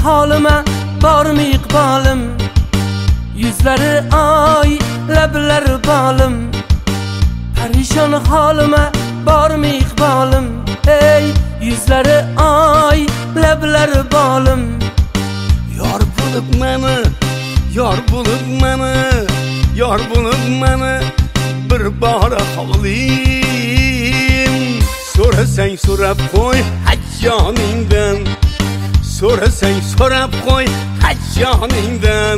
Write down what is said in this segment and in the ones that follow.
holima bormi iqbolim, yuzlari oy lablari bolim. Parishon holima bormi iqbolim, ey yuzlari oy lablari bolim. Yor bo'lib meni, yor bo'lib meni, yor bo'lib meni bir bora hovlim. So'rasang so'rab qo'y hajjoningdan, so'rasang so'rab qo'y hajjoningdan.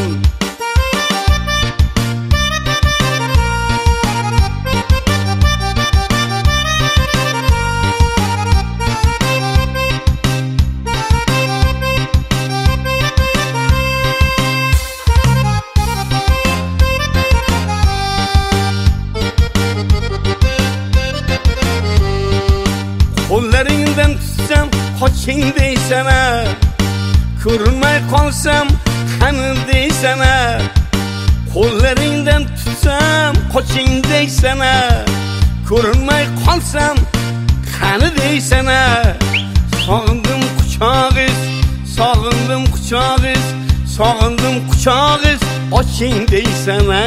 Qo'llaringdan tutsam qoching deysana, ko'rinmay qolsam qani deysana. Qo'llaringdan tutsam qoching deysana, ko'rinmay qolsam qani deysana. Sog'indim quchog'iz, sog'indim quchog'iz, sog'indim quchog'iz, oching deysana.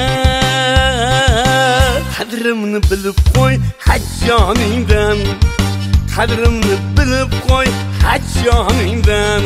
Qadrimni bilib qo'y hajjoningdan, qadrimni bilib qo'y hajjoningdan.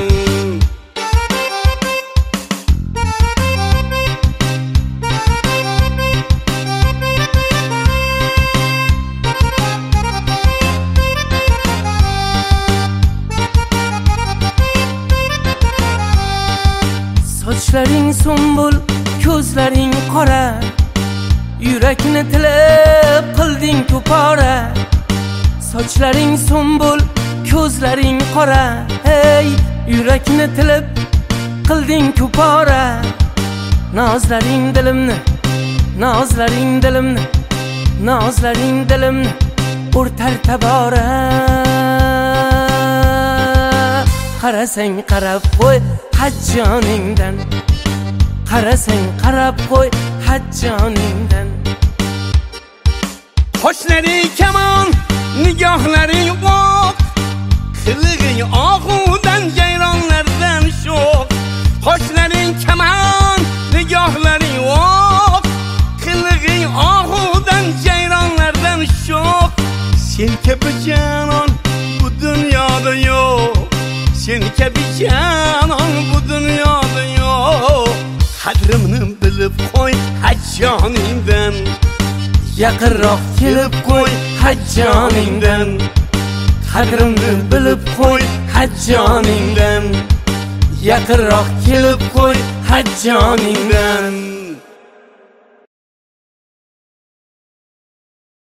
Sochlaring sumbul, ko'zlaring qora, yurakni tilib qilding to'pora. Sochlaring sumbul, ko'zlaring qora, ey yurakni tilib qilding to'pora. Nozlaring dilimni, nozlaring dilimni, nozlaring dilimni o'rtar tabora. Qarasang qarab qo'y hajjoningdan, qarasang qarab qo'y hajjoningdan. Qoshlaring kamon, nigohlaring o'q, qilig'ing og'udan jayronlardan sho'q. Qoshlaring kamon, nigohlaring o'q, qilig'ing og'udan jayronlardan sho'q. Sen kabi janon bu dunyoda yo'q, sen kabi janon bu dunyoda yo'q. Qadrimni bilib qo'y hajjoningdan, yaqinroq kelib qo'y hajjoningdan. Qadrimni bilib qo'y hajjoningdan, yaqinroq kelib qo'y hajjoningdan.